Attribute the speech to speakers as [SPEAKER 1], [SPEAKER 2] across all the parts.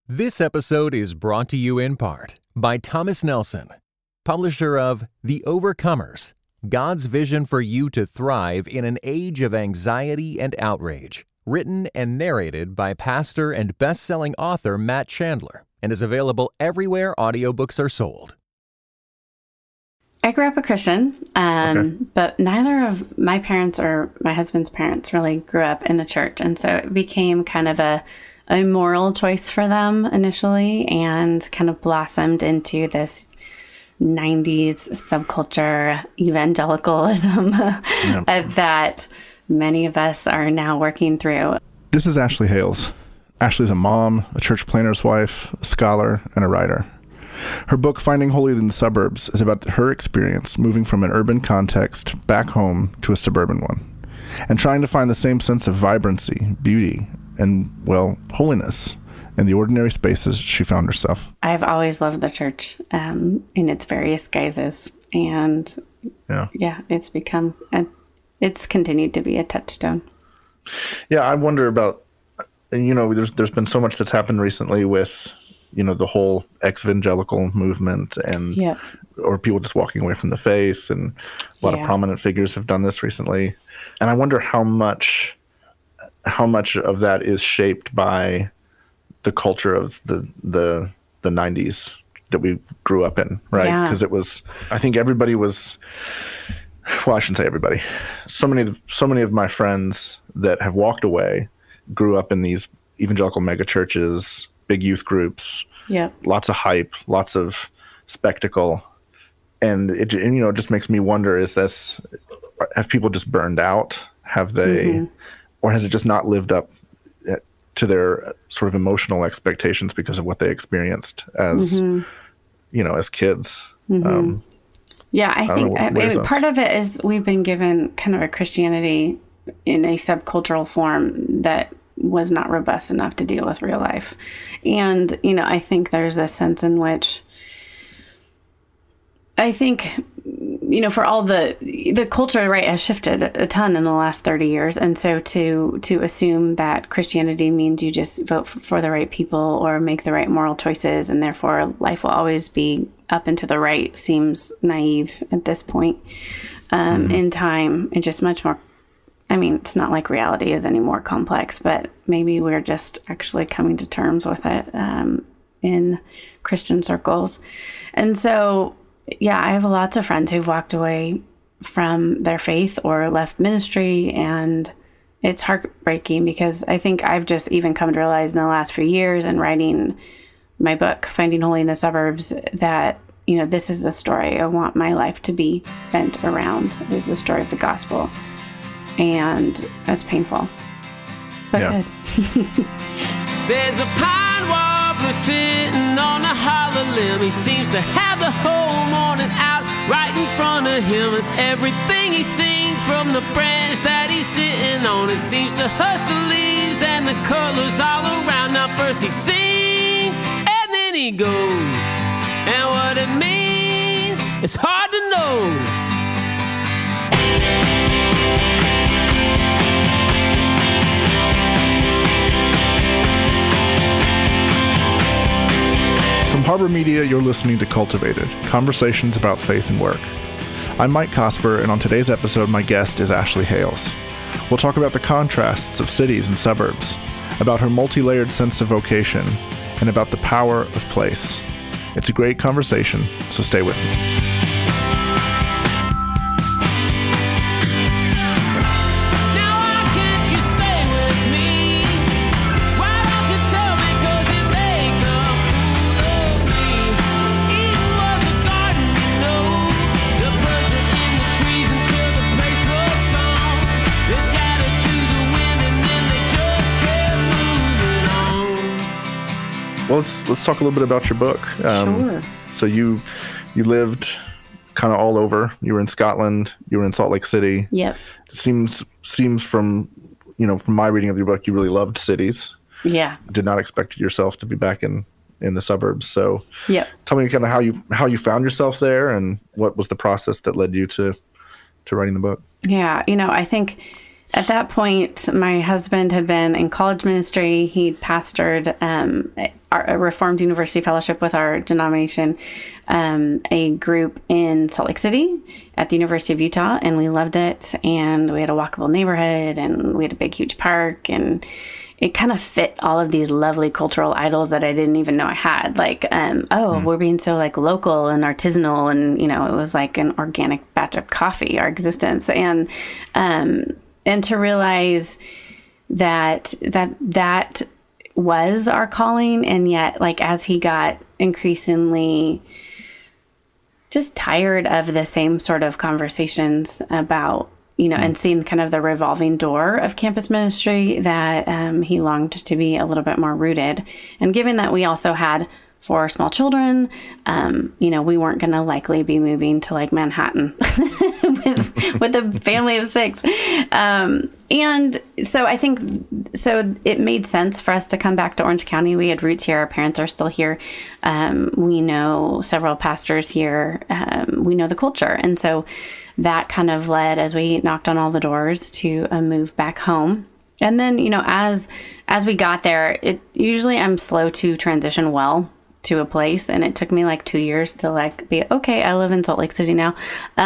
[SPEAKER 1] This episode is brought to you in part by Thomas Nelson, publisher of The Overcomers, God's Vision for You to Thrive in an Age of Anxiety and Outrage, written and narrated by pastor and best-selling author Matt Chandler, and is available everywhere audiobooks are sold.
[SPEAKER 2] I grew up a Christian, but neither of my parents or my husband's parents really grew up in the church. And so it became kind of a moral choice for them initially and kind of blossomed into this 90s subculture evangelicalism that many of us are now working through.
[SPEAKER 3] This is Ashley Hales. Ashley's a mom, a church planner's wife, a scholar, and a writer. Her book, Finding Holy in the Suburbs, is about her experience moving from an urban context back home to a suburban one, and trying to find the same sense of vibrancy, beauty, and, well, holiness in the ordinary spaces she found herself.
[SPEAKER 2] I've always loved the church in its various guises, and it's become, it's continued to be a touchstone.
[SPEAKER 3] Yeah, I wonder about, there's been so much that's happened recently with, the whole ex-evangelical movement or people just walking away from the faith, and a lot of prominent figures have done this recently. And I wonder how much of that is shaped by the culture of the 90s that we grew up in, right? Because I think everybody was, well, I shouldn't say everybody. So many of my friends that have walked away grew up in these evangelical mega churches, big youth groups, lots of hype, lots of spectacle. And it just makes me wonder, have people just burned out? Have they, or has it just not lived up to their sort of emotional expectations because of what they experienced as, as kids?
[SPEAKER 2] I think part of it is we've been given kind of a Christianity in a subcultural form that was not robust enough to deal with real life. And, I think there's a sense in which I think, for all the culture, right, has shifted a ton in the last 30 years. And so to assume that Christianity means you just vote for the right people or make the right moral choices, and therefore life will always be up and to the right, seems naive at this point in time. It's just much more, it's not like reality is any more complex, but maybe we're just actually coming to terms with it in Christian circles. And so, I have lots of friends who've walked away from their faith or left ministry, and it's heartbreaking because I think I've just even come to realize in the last few years in writing my book, Finding Holy in the Suburbs, that, this is the story I want my life to be bent around, is the story of the gospel. And that's painful, but good.
[SPEAKER 4] There's a pine warbler sitting on a hollow limb. He seems to have the whole morning out right in front of him, and everything he sings from the branch that he's sitting on, it seems to hush the leaves and the colors all around. Now first he sings and then he goes, and what it means, it's hard to know.
[SPEAKER 3] From Harbor Media, you're listening to Cultivated, conversations about faith and work. I'm Mike Cosper, and on today's episode, my guest is Ashley Hales. We'll talk about the contrasts of cities and suburbs, about her multi-layered sense of vocation, and about the power of place. It's a great conversation, so stay with me. Well, let's talk a little bit about your book.
[SPEAKER 2] Sure.
[SPEAKER 3] So you lived kind of all over. You were in Scotland. You were in Salt Lake City.
[SPEAKER 2] Yep.
[SPEAKER 3] Seems from my reading of your book, you really loved cities.
[SPEAKER 2] Yeah.
[SPEAKER 3] Did not expect yourself to be back in the suburbs. So tell me kind of how you found yourself there, and what was the process that led you to writing the book.
[SPEAKER 2] Yeah. I think at that point, my husband had been in college ministry. He'd pastored a Reformed University Fellowship with our denomination, a group in Salt Lake City at the University of Utah, and we loved it. And we had a walkable neighborhood, and we had a big, huge park, and it kind of fit all of these lovely cultural idols that I didn't even know I had. Like, we're being so like local and artisanal, and it was like an organic batch of coffee, our existence, and to realize that was our calling, and yet, like, as he got increasingly just tired of the same sort of conversations about, and seeing kind of the revolving door of campus ministry, that he longed to be a little bit more rooted. And given that we also had 4 small children, we weren't going to likely be moving to like Manhattan with a family of 6. And so I think, it made sense for us to come back to Orange County. We had roots here. Our parents are still here. We know several pastors here. We know the culture. And so that kind of led, as we knocked on all the doors, to a move back home. And then, as we got there, usually I'm slow to transition well to a place, and it took me like 2 years to like be okay. I live in Salt Lake City now.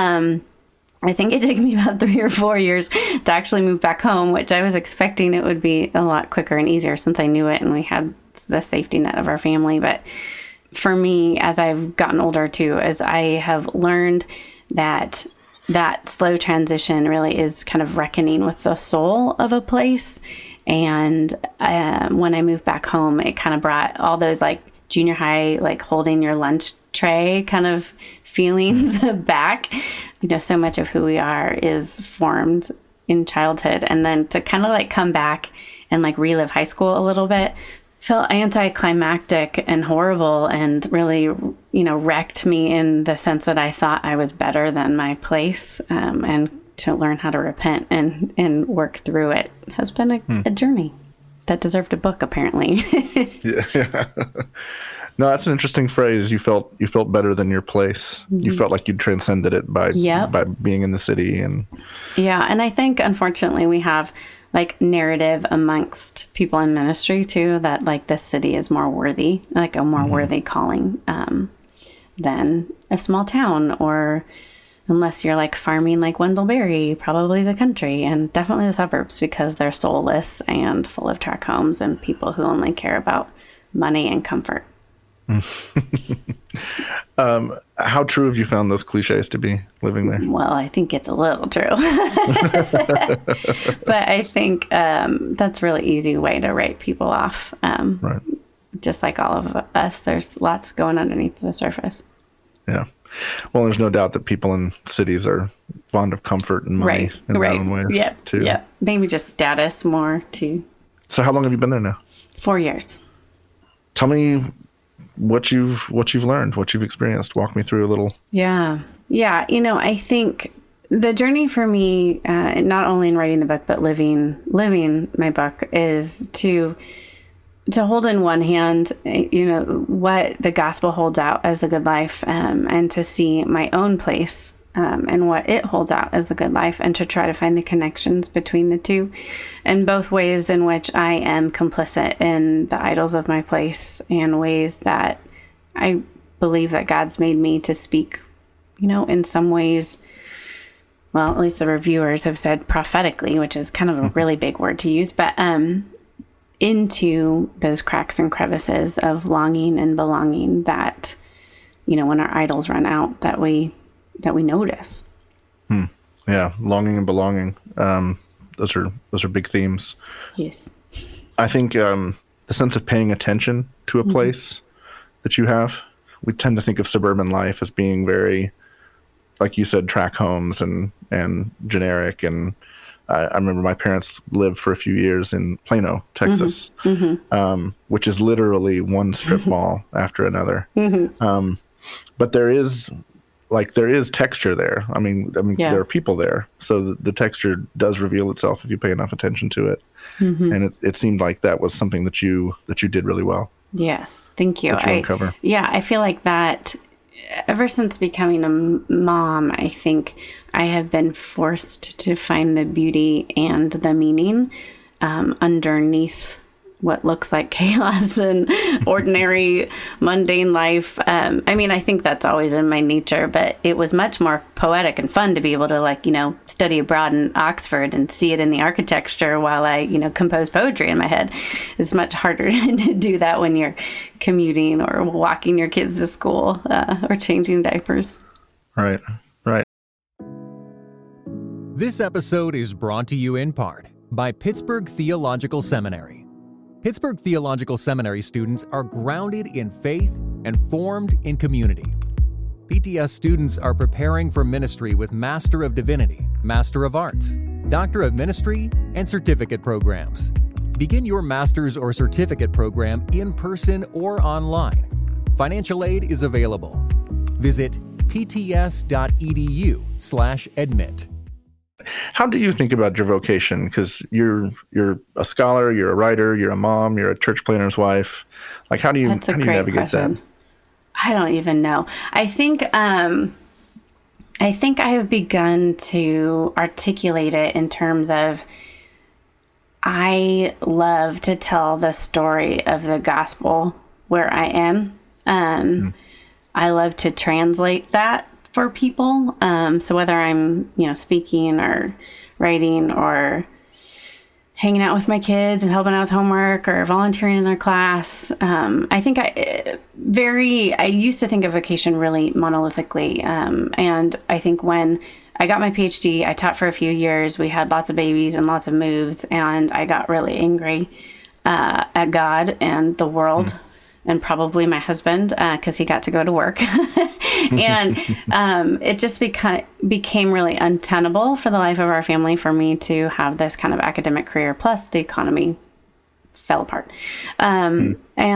[SPEAKER 2] I think it took me about 3 or 4 years to actually move back home, which I was expecting it would be a lot quicker and easier since I knew it and we had the safety net of our family. But for me, as I've gotten older too, as I have learned that slow transition really is kind of reckoning with the soul of a place. And when I moved back home, it kind of brought all those like junior high, like holding your lunch tray kind of feelings back. So much of who we are is formed in childhood. And then to kind of like come back and like relive high school a little bit felt anticlimactic and horrible, and really, wrecked me in the sense that I thought I was better than my place. And to learn how to repent and work through it has been a journey that deserved a book, apparently.
[SPEAKER 3] Yeah. No, that's an interesting phrase. You felt better than your place. Mm-hmm. You felt like you'd transcended it by being in the city. And
[SPEAKER 2] I think, unfortunately, we have like narrative amongst people in ministry too, that like this city is more worthy, like a more worthy calling than a small town, or unless you're like farming like Wendell Berry, probably the country, and definitely the suburbs, because they're soulless and full of tract homes and people who only care about money and comfort.
[SPEAKER 3] How true have you found those cliches to be living there?
[SPEAKER 2] Well, I think it's a little true. But I think that's a really easy way to write people off.
[SPEAKER 3] Right.
[SPEAKER 2] Just like all of us, there's lots going underneath the surface.
[SPEAKER 3] Yeah. Well, there's no doubt that people in cities are fond of comfort and money in their own ways, too. Yeah.
[SPEAKER 2] Maybe just status more, too.
[SPEAKER 3] So how long have you been there now?
[SPEAKER 2] 4 years.
[SPEAKER 3] Tell me what you've learned, what you've experienced. Walk me through a little.
[SPEAKER 2] Yeah. I think the journey for me, not only in writing the book, but living my book, is to hold in one hand, what the gospel holds out as the good life, and to see my own place and what it holds out as the good life, and to try to find the connections between the two, and both ways in which I am complicit in the idols of my place, and ways that I believe that God's made me to speak, in some ways, well, at least the reviewers have said prophetically, which is kind of a really big word to use, but into those cracks and crevices of longing and belonging that, when our idols run out, that we notice.
[SPEAKER 3] Yeah, longing and belonging. Those are big themes.
[SPEAKER 2] Yes.
[SPEAKER 3] I think the sense of paying attention to a place that you have. We tend to think of suburban life as being very, like you said, tract homes and generic. And I remember my parents lived for a few years in Plano, Texas, which is literally one strip mall after another. But there is texture there. I mean, there are people there. So the texture does reveal itself if you pay enough attention to it. And it seemed like that was something that you did really well.
[SPEAKER 2] Yes. Thank you.
[SPEAKER 3] I feel like that
[SPEAKER 2] ever since becoming a mom, I think I have been forced to find the beauty and the meaning underneath what looks like chaos and ordinary, mundane life. I mean, I think that's always in my nature, but it was much more poetic and fun to be able to study abroad in Oxford and see it in the architecture while I, compose poetry in my head. It's much harder to do that when you're commuting or walking your kids to school or changing diapers.
[SPEAKER 3] Right.
[SPEAKER 1] This episode is brought to you in part by Pittsburgh Theological Seminary. Pittsburgh Theological Seminary students are grounded in faith and formed in community. PTS students are preparing for ministry with Master of Divinity, Master of Arts, Doctor of Ministry, and certificate programs. Begin your master's or certificate program in person or online. Financial aid is available. Visit pts.edu/admit.
[SPEAKER 3] How do you think about your vocation? Because you're a scholar, you're a writer, you're a mom, you're a church planner's wife. Like, how do you navigate
[SPEAKER 2] question.
[SPEAKER 3] that?
[SPEAKER 2] I don't even know. I think I have begun to articulate it in terms of I love to tell the story of the gospel where I am. I love to translate that for people. So whether I'm, speaking or writing or hanging out with my kids and helping out with homework or volunteering in their class, I think I used to think of vocation really monolithically. And I think when I got my PhD, I taught for a few years. We had lots of babies and lots of moves, and I got really angry at God and the world. And probably my husband, because he got to go to work. And it just became really untenable for the life of our family for me to have this kind of academic career. Plus, the economy fell apart. And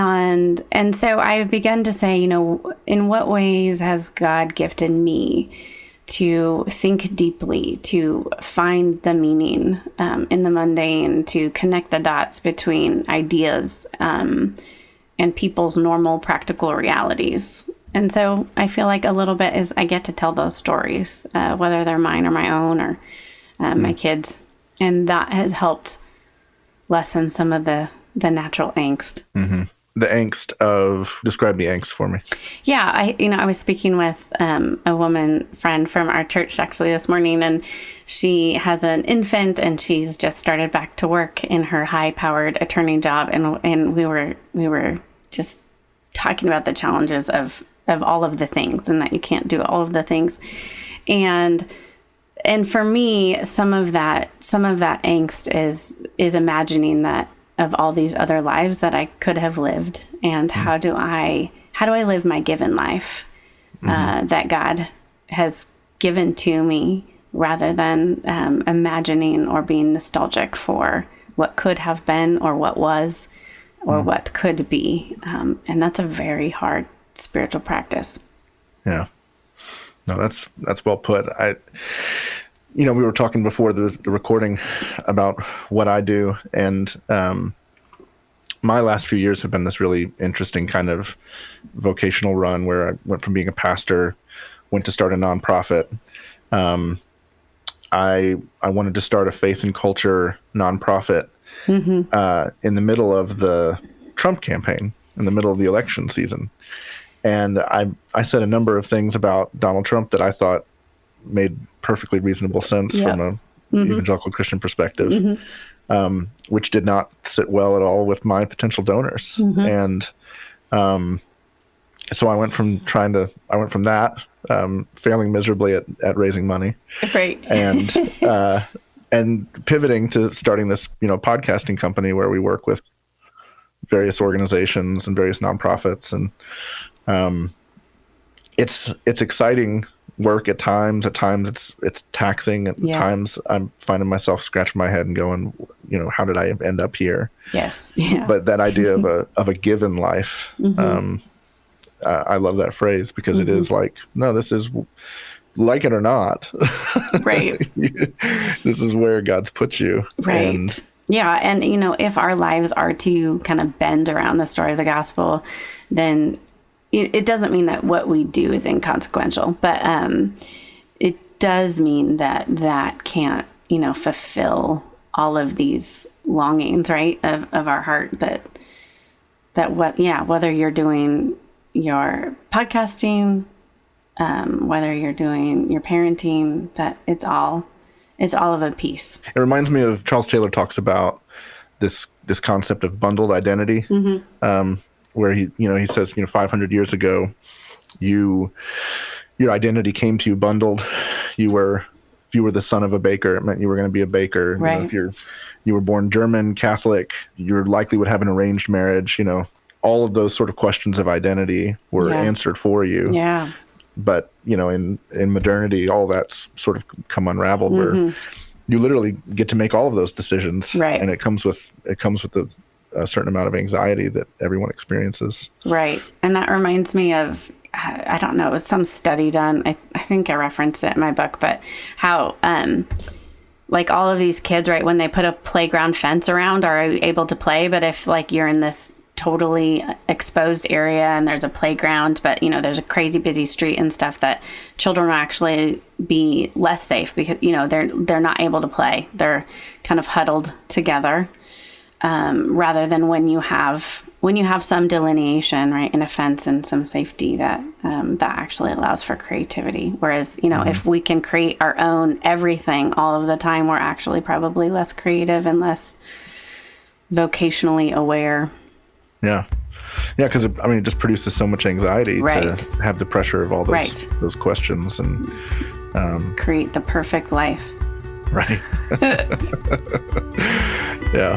[SPEAKER 2] so I've begun to say, in what ways has God gifted me to think deeply, to find the meaning in the mundane, to connect the dots between ideas and people's normal practical realities. And so I feel like a little bit is I get to tell those stories, whether they're mine or my own or my kids. And that has helped lessen some of the natural angst.
[SPEAKER 3] Mm-hmm. The angst of, describe the angst for me.
[SPEAKER 2] Yeah, I was speaking with a woman friend from our church actually this morning, and she has an infant, and she's just started back to work in her high-powered attorney job, and we were just talking about the challenges of all of the things, and that you can't do all of the things, and for me, some of that angst is imagining that of all these other lives that I could have lived, and how do I live my given life that God has given to me, rather than imagining or being nostalgic for what could have been or what was or what could be, and that's a very hard spiritual practice.
[SPEAKER 3] Yeah, no, that's well put. We were talking before the recording about what I do, and my last few years have been this really interesting kind of vocational run where I went from being a pastor, went to start a nonprofit. I wanted to start a faith and culture nonprofit in the middle of the Trump campaign, in the middle of the election season. And I said a number of things about Donald Trump that I thought made perfectly reasonable sense from a evangelical Christian perspective, which did not sit well at all with my potential donors. And so I went from that, failing miserably at raising money,
[SPEAKER 2] right,
[SPEAKER 3] and pivoting to starting this podcasting company where we work with various organizations and various nonprofits, and it's exciting work at times. At times it's taxing. At times I'm finding myself scratching my head and going, how did I end up here?
[SPEAKER 2] Yes. Yeah.
[SPEAKER 3] But that idea of a given life, I love that phrase, because it is like, no, this is, like it or not,
[SPEAKER 2] right.
[SPEAKER 3] This is where God's put you.
[SPEAKER 2] Right. And if our lives are to kind of bend around the story of the gospel, then it doesn't mean that what we do is inconsequential, but it does mean that can't, fulfill all of these longings, right, of our heart, whether you're doing your podcasting, whether you're doing your parenting, that it's all of a piece.
[SPEAKER 3] It reminds me of Charles Taylor talks about this concept of bundled identity, where he says, 500 years ago, your identity came to you bundled. If you were the son of a baker, it meant you were going to be a baker.
[SPEAKER 2] Right.
[SPEAKER 3] If you were born German, Catholic, you likely would have an arranged marriage. All of those sort of questions of identity were answered for you.
[SPEAKER 2] Yeah.
[SPEAKER 3] But, in modernity, all that's sort of come unraveled where you literally get to make all of those decisions.
[SPEAKER 2] Right.
[SPEAKER 3] And it comes with a certain amount of anxiety that everyone experiences.
[SPEAKER 2] Right. And that reminds me of, I don't know, it was some study done. I think I referenced it in my book, but how, like all of these kids, right, when they put a playground fence around are able to play. But if like you're in this totally exposed area and there's a playground, but there's a crazy busy street and stuff, that children will actually be less safe because they're not able to play. They're kind of huddled together, rather than when you have some delineation, right, and a fence and some safety that actually allows for creativity. Whereas if we can create our own everything all of the time, we're actually probably less creative and less vocationally aware.
[SPEAKER 3] Yeah. Yeah, because it just produces so much anxiety to have the pressure of all those questions and
[SPEAKER 2] create the perfect life.
[SPEAKER 3] Right. Yeah.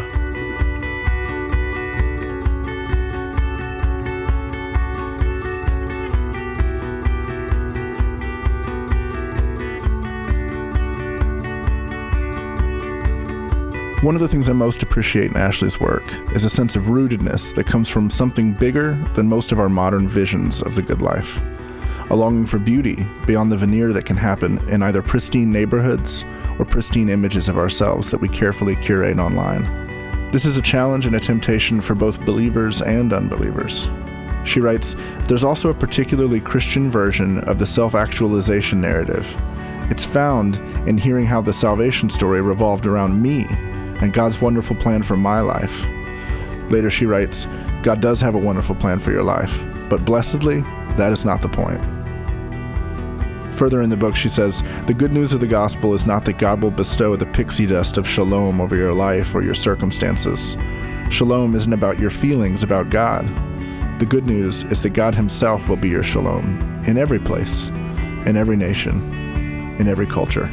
[SPEAKER 3] One of the things I most appreciate in Ashley's work is a sense of rootedness that comes from something bigger than most of our modern visions of the good life. A longing for beauty beyond the veneer that can happen in either pristine neighborhoods or pristine images of ourselves that we carefully curate online. This is a challenge and a temptation for both believers and unbelievers. She writes, "There's also a particularly Christian version of the self-actualization narrative. It's found in hearing how the salvation story revolved around me and God's wonderful plan for my life." Later she writes, "God does have a wonderful plan for your life, but blessedly, that is not the point." Further in the book, she says, "The good news of the gospel is not that God will bestow the pixie dust of shalom over your life or your circumstances. Shalom isn't about your feelings about God. The good news is that God himself will be your shalom in every place, in every nation, in every culture."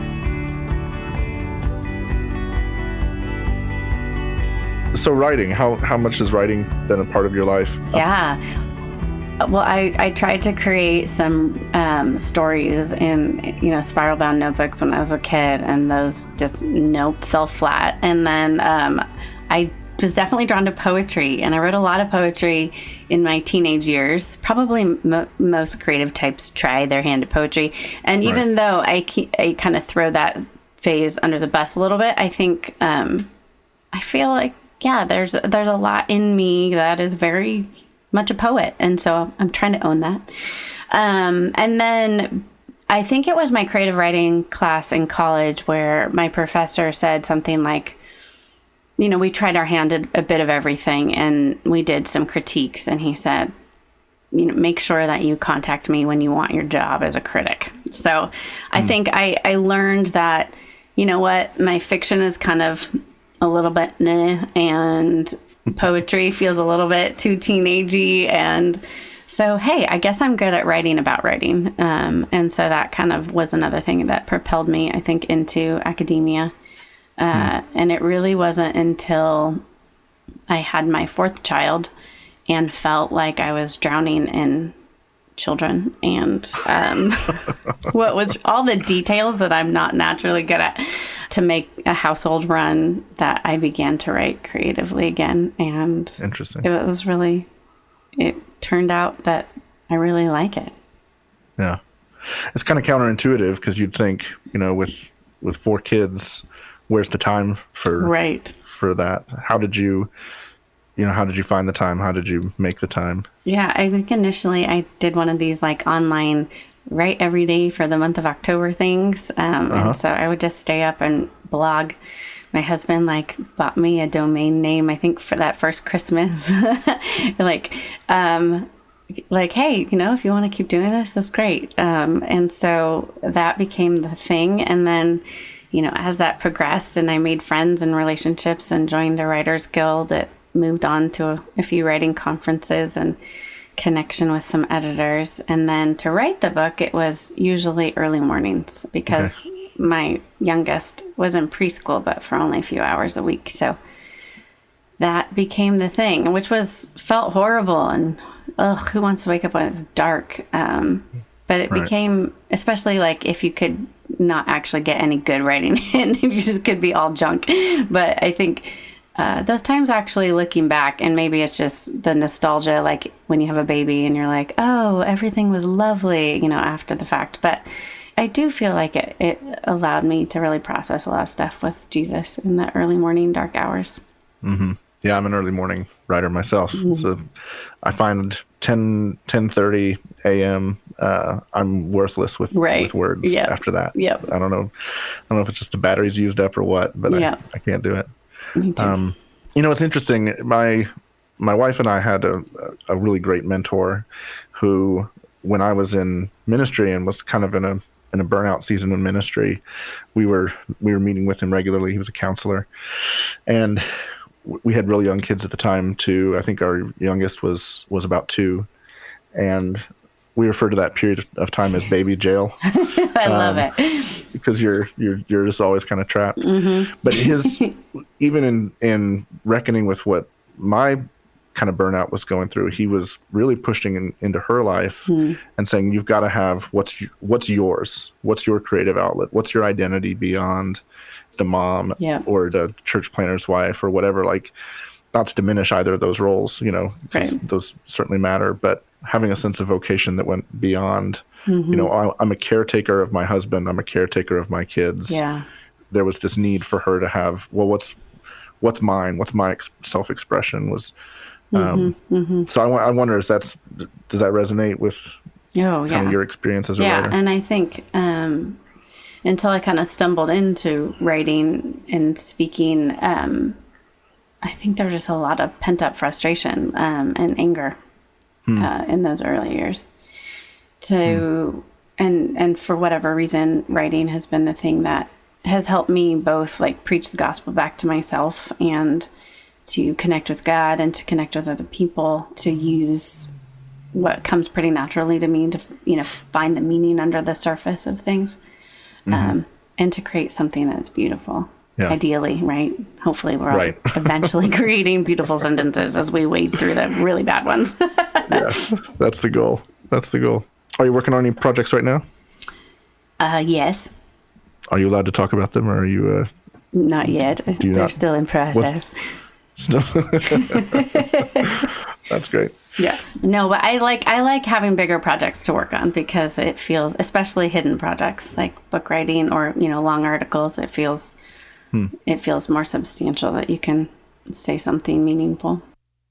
[SPEAKER 3] So writing, how much has writing been a part of your life?
[SPEAKER 2] Yeah. Well, I tried to create some stories in, spiral bound notebooks when I was a kid, and those just, fell flat. And then I was definitely drawn to poetry, and I wrote a lot of poetry in my teenage years. Probably most creative types try their hand at poetry. And even though I kind of throw that phase under the bus a little bit, I think I feel like, there's a lot in me that is very much a poet. And so I'm trying to own that. And then I think it was my creative writing class in college where my professor said something like, we tried our hand at a bit of everything and we did some critiques. And he said, make sure that you contact me when you want your job as a critic. So I think I learned that, my fiction is kind of a little bit and poetry feels a little bit too teenagey. And so, hey, I guess I'm good at writing about writing. And so that kind of was another thing that propelled me, I think, into academia. And it really wasn't until I had my fourth child and felt like I was drowning in children and what was all the details that I'm not naturally good at to make a household run, that I began to write creatively again. And
[SPEAKER 3] interesting.
[SPEAKER 2] It turned out that I really like it.
[SPEAKER 3] Yeah. It's kind of counterintuitive because you'd think, with 4 kids, where's the time for that? How did you how did you find the time? How did you make the time?
[SPEAKER 2] Yeah, I think initially I did one of these like online write every day for the month of October things. And so I would just stay up and blog. My husband like bought me a domain name, I think for that first Christmas. Like, hey, if you want to keep doing this, that's great. And so that became the thing. And then, as that progressed and I made friends and relationships and joined a writers guild, it moved on to a few writing conferences and connection with some editors. And then to write the book, it was usually early mornings because my youngest was in preschool, but for only a few hours a week. So that became the thing, which felt horrible. And who wants to wake up when it's dark? But it became, especially like if you could not actually get any good writing in, you just could be all junk. But I think those times actually looking back, and maybe it's just the nostalgia, like when you have a baby and you're like, oh, everything was lovely, after the fact. But I do feel like it allowed me to really process a lot of stuff with Jesus in the early morning dark hours.
[SPEAKER 3] Mm-hmm. Yeah, I'm an early morning writer myself. Mm-hmm. So I find 10:30 a.m. I'm worthless with words after that.
[SPEAKER 2] Yep.
[SPEAKER 3] I don't know if it's just the battery's used up or what, but I can't do it.
[SPEAKER 2] Me too.
[SPEAKER 3] It's interesting. My wife and I had a really great mentor who, when I was in ministry and was kind of in a burnout season in ministry, we were meeting with him regularly. He was a counselor, and we had really young kids at the time too. I think our youngest was about 2, and we refer to that period of time as baby jail.
[SPEAKER 2] I love it,
[SPEAKER 3] because you're just always kind of trapped.
[SPEAKER 2] Mm-hmm.
[SPEAKER 3] But his even in reckoning with what my kind of burnout was going through, he was really pushing into her life and saying, you've got to have what's yours, what's your creative outlet, what's your identity beyond the mom or the church planter's wife or whatever. Like, not to diminish either of those roles, those certainly matter, but having a sense of vocation that went beyond, I'm a caretaker of my husband, I'm a caretaker of my kids.
[SPEAKER 2] Yeah.
[SPEAKER 3] There was this need for her to have, well, what's mine? What's my self-expression was. So I wonder does that resonate with kind of your experience as a writer?
[SPEAKER 2] Yeah, and I think until I kind of stumbled into writing and speaking, I think there was just a lot of pent-up frustration and anger in those early years. And for whatever reason, writing has been the thing that has helped me both like preach the gospel back to myself and to connect with God and to connect with other people, to use what comes pretty naturally to me to, find the meaning under the surface of things, and to create something that's beautiful. Yeah. Ideally, right? Hopefully we're all eventually creating beautiful sentences as we wade through the really bad ones.
[SPEAKER 3] Yes, that's the goal. Are you working on any projects right now?
[SPEAKER 2] Yes.
[SPEAKER 3] Are you allowed to talk about them, or are you?
[SPEAKER 2] Not yet. They're still in process.
[SPEAKER 3] That's great.
[SPEAKER 2] Yeah. No, but I like having bigger projects to work on because it feels, especially hidden projects like book writing or, long articles, it feels more substantial that you can say something meaningful.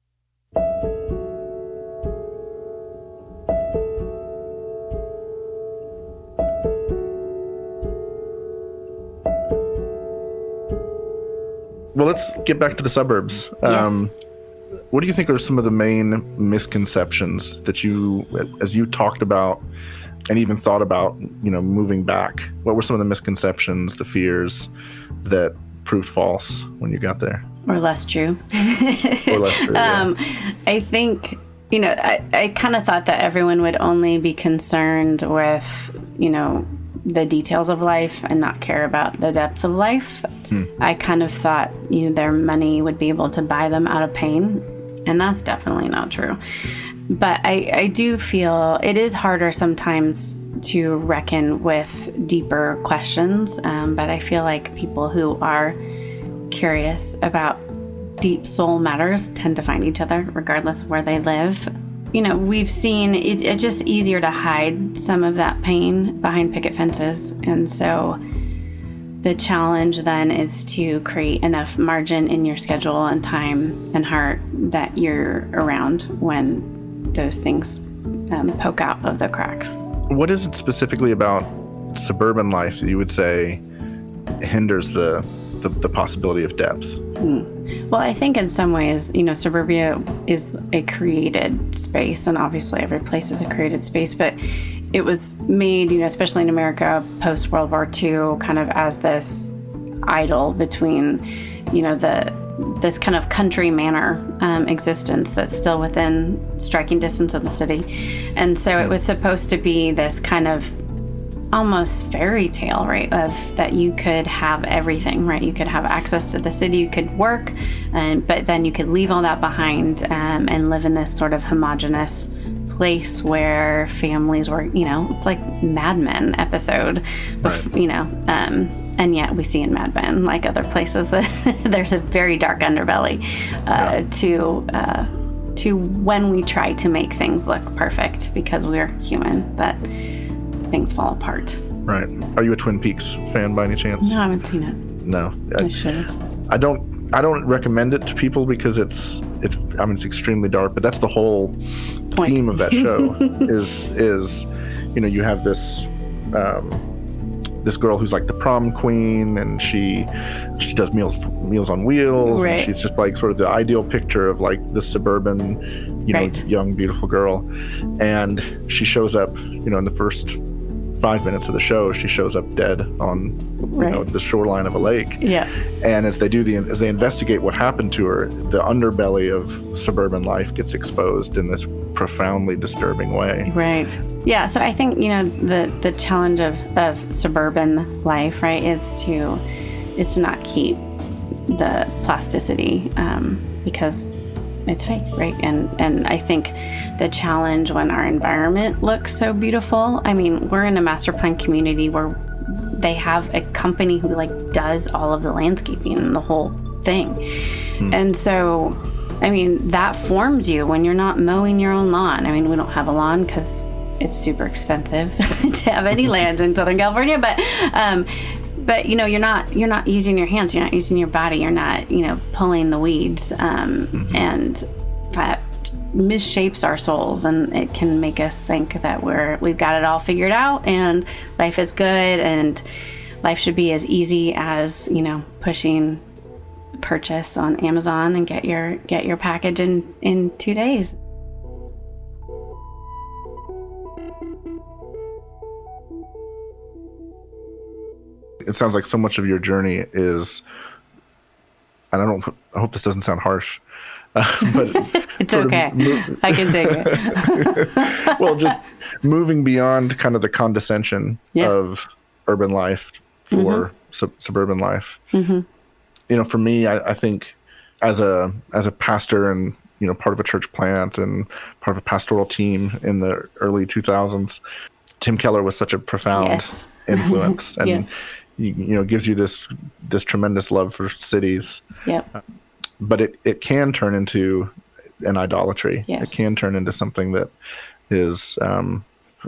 [SPEAKER 3] Well, let's get back to the suburbs.
[SPEAKER 2] Yes.
[SPEAKER 3] What do you think are some of the main misconceptions that you, as you talked about and even thought about, moving back? What were some of the misconceptions, the fears that proved false when you got there?
[SPEAKER 2] Or less true. I think, I kind of thought that everyone would only be concerned with, the details of life and not care about the depth of life. I kind of thought, their money would be able to buy them out of pain. And that's definitely not true. But I do feel it is harder sometimes to reckon with deeper questions. But I feel like people who are curious about deep soul matters tend to find each other regardless of where they live. We've seen it's just easier to hide some of that pain behind picket fences. And so the challenge then is to create enough margin in your schedule and time and heart that you're around when those things poke out of the cracks.
[SPEAKER 3] What is it specifically about suburban life that you would say hinders the possibility of depth?
[SPEAKER 2] Well, I think in some ways, suburbia is a created space, and obviously every place is a created space, but it was made, especially in America post World War II, kind of as this idol between, this kind of country manor existence that's still within striking distance of the city. And so it was supposed to be this kind of almost fairy tale, right, of that you could have everything, right? You could have access to the city, you could work, but then you could leave all that behind and live in this sort of homogenous place where families were, it's like Mad Men episode,
[SPEAKER 3] right.
[SPEAKER 2] And yet we see in Mad Men, like other places, that there's a very dark underbelly to when we try to make things look perfect because we're human, that things fall apart.
[SPEAKER 3] Right. Are you a Twin Peaks fan by any chance?
[SPEAKER 2] No, I haven't seen it.
[SPEAKER 3] No.
[SPEAKER 2] I should.
[SPEAKER 3] I don't recommend it to people because it's extremely dark, but that's the whole theme of that show is you have this this girl who's like the prom queen, and she does meals on wheels,
[SPEAKER 2] right.
[SPEAKER 3] And she's just like sort of the ideal picture of like the suburban,
[SPEAKER 2] right.
[SPEAKER 3] young beautiful girl, and she shows up, in the first 5 minutes of the show, she shows up dead on the shoreline of a lake.
[SPEAKER 2] Yeah.
[SPEAKER 3] And as they investigate what happened to her, the underbelly of suburban life gets exposed in this profoundly disturbing way.
[SPEAKER 2] Right. Yeah. So I think the challenge of suburban life, right, is to not keep the plasticity because it's fake, right? And I think the challenge when our environment looks so beautiful, we're in a master plan community where they have a company who does all of the landscaping and the whole thing. And so, that forms you when you're not mowing your own lawn. We don't have a lawn because it's super expensive to have any land in Southern California, but you're not using your hands, you're not using your body, you're not pulling the weeds, and that misshapes our souls, and it can make us think that we've got it all figured out and life is good and life should be as easy as pushing purchase on Amazon and get your package in 2 days.
[SPEAKER 3] It sounds like so much of your journey is, and I hope this doesn't sound harsh, but
[SPEAKER 2] it's okay. I can take it.
[SPEAKER 3] Well, just moving beyond kind of the condescension of urban life for suburban life. Mm-hmm. For me, I think as a pastor and part of a church plant and part of a pastoral team in the early 2000s, Tim Keller was such a profound influence, and gives you this tremendous love for cities.
[SPEAKER 2] Yep.
[SPEAKER 3] But it can turn into an idolatry.
[SPEAKER 2] Yes.
[SPEAKER 3] It can turn into something that is. I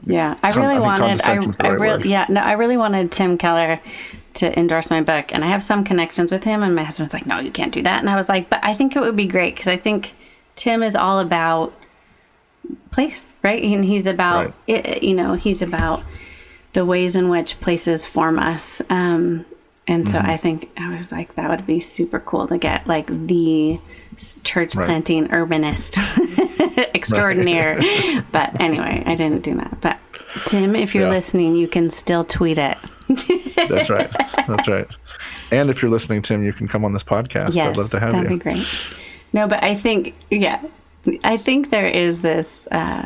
[SPEAKER 2] really wanted Tim Keller to endorse my book, and I have some connections with him. And my husband's like, "No, you can't do that." And I was like, "But I think it would be great because I think Tim is all about place, right? And he's about he's about the ways in which places form us." And so I think I was like, that would be super cool to get the church planting urbanist extraordinaire. But anyway, I didn't do that. But Tim, if you're listening, you can still tweet it.
[SPEAKER 3] That's right. That's right. And if you're listening, Tim, you can come on this podcast.
[SPEAKER 2] Yes,
[SPEAKER 3] I'd love to have
[SPEAKER 2] that'd
[SPEAKER 3] you.
[SPEAKER 2] Be great. No, but I think there is this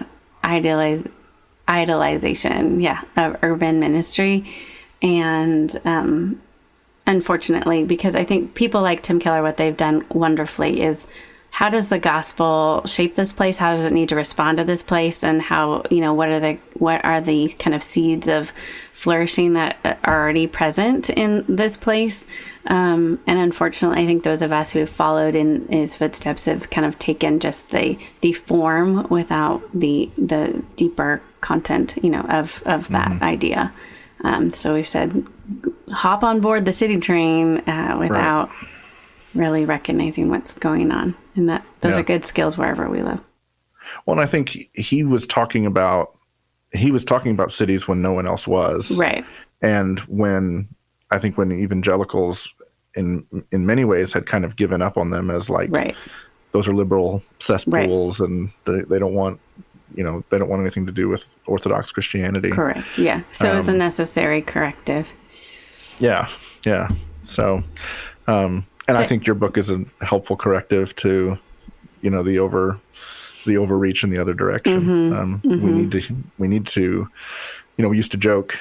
[SPEAKER 2] idolization, of urban ministry. And unfortunately, because I think people like Tim Keller, what they've done wonderfully is, how does the gospel shape this place? How does it need to respond to this place? And how, what are the kind of seeds of flourishing that are already present in this place? And unfortunately, I think those of us who have followed in his footsteps have kind of taken just the form without the deeper content, of that idea. So we said, hop on board the city train without really recognizing what's going on. And those are good skills wherever we live.
[SPEAKER 3] Well, and I think he was talking about cities when no one else was.
[SPEAKER 2] Right.
[SPEAKER 3] And when evangelicals in many ways had kind of given up on them as like, those are liberal cesspools and they don't want, they don't want anything to do with Orthodox Christianity.
[SPEAKER 2] Correct. Yeah. So it was a necessary corrective.
[SPEAKER 3] Yeah. Yeah. So, I think your book is a helpful corrective to, the overreach in the other direction. We need to, we used to joke,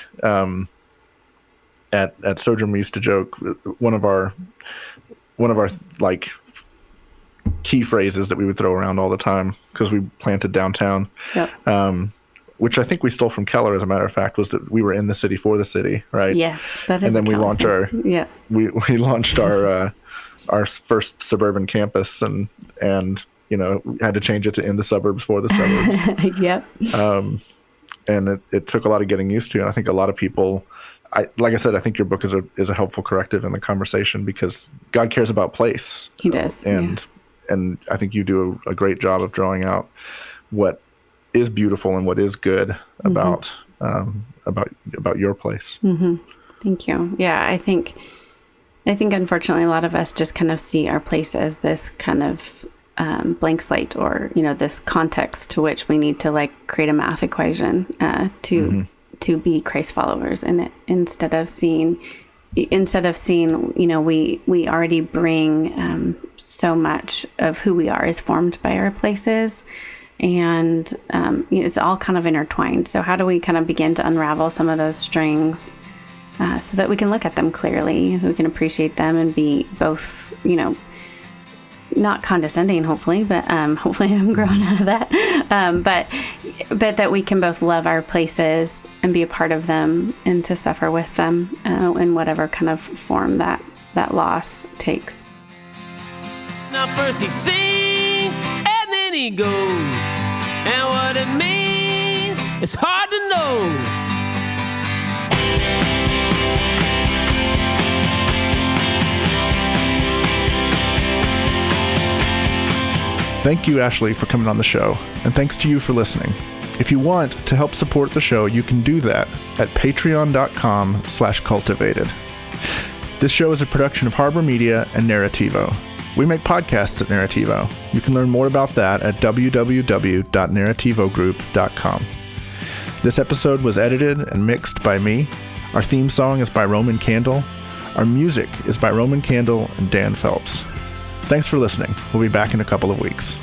[SPEAKER 3] at Sojourn, we used to joke, one of our like key phrases that we would throw around all the time, because we planted downtown, which I think we stole from Keller, as a matter of fact, was that we were in the city for the city, right?
[SPEAKER 2] Yes, that is.
[SPEAKER 3] And then we launched
[SPEAKER 2] we
[SPEAKER 3] launched our first suburban campus, and had to change it to in the suburbs for the suburbs.
[SPEAKER 2] Yep.
[SPEAKER 3] And it took a lot of getting used to, and I think a lot of people. Like I said, I think your book is a helpful corrective in the conversation, because God cares about place.
[SPEAKER 2] He does,
[SPEAKER 3] and I think you do a great job of drawing out what is beautiful and what is good about your place.
[SPEAKER 2] Mm-hmm. Thank you. Yeah, I think unfortunately a lot of us just kind of see our place as this kind of blank slate, or this context to which we need to like create a math equation to be Christ followers, and instead of seeing, we already bring so much of who we are is formed by our places, and it's all kind of intertwined. So how do we kind of begin to unravel some of those strings so that we can look at them clearly, so we can appreciate them and be both, not condescending, hopefully, but hopefully I'm growing out of that. But that we can both love our places and be a part of them, and to suffer with them in whatever kind of form that loss takes.
[SPEAKER 4] Now first he sings and then he goes, and what it means it's hard to know.
[SPEAKER 3] Thank you, Ashley, for coming on the show, and thanks to you for listening. If you want to help support the show, you can do that at patreon.com/cultivated. This show is a production of Harbor Media and Narrativo. We make podcasts at Narrativo. You can learn more about that at www.narrativogroup.com. This episode was edited and mixed by me. Our theme song is by Roman Candle. Our music is by Roman Candle and Dan Phelps. Thanks for listening. We'll be back in a couple of weeks.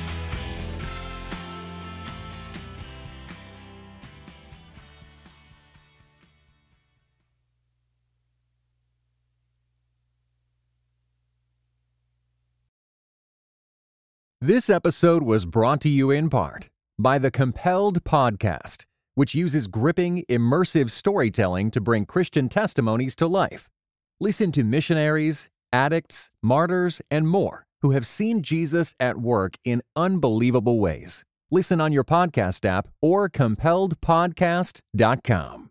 [SPEAKER 1] This episode was brought to you in part by the Compelled Podcast, which uses gripping, immersive storytelling to bring Christian testimonies to life. Listen to missionaries, addicts, martyrs, and more who have seen Jesus at work in unbelievable ways. Listen on your podcast app or compelledpodcast.com.